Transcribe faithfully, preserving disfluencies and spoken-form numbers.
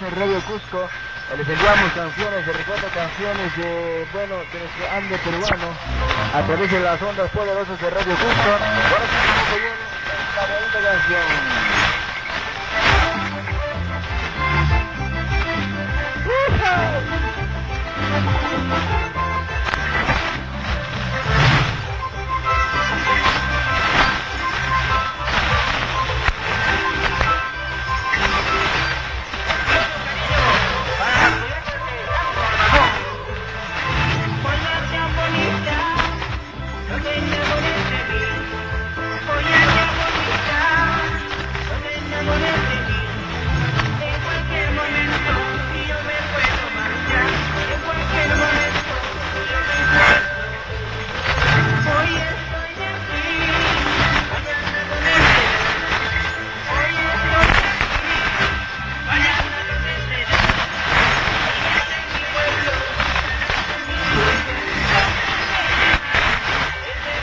Ese es Radio Cusco. Les enviamos canciones, de recuerdo canciones de, bueno, de nuestro ande peruano a través de las ondas poderosas de Radio Cusco. Ahora sí, se viene esta bonita canción.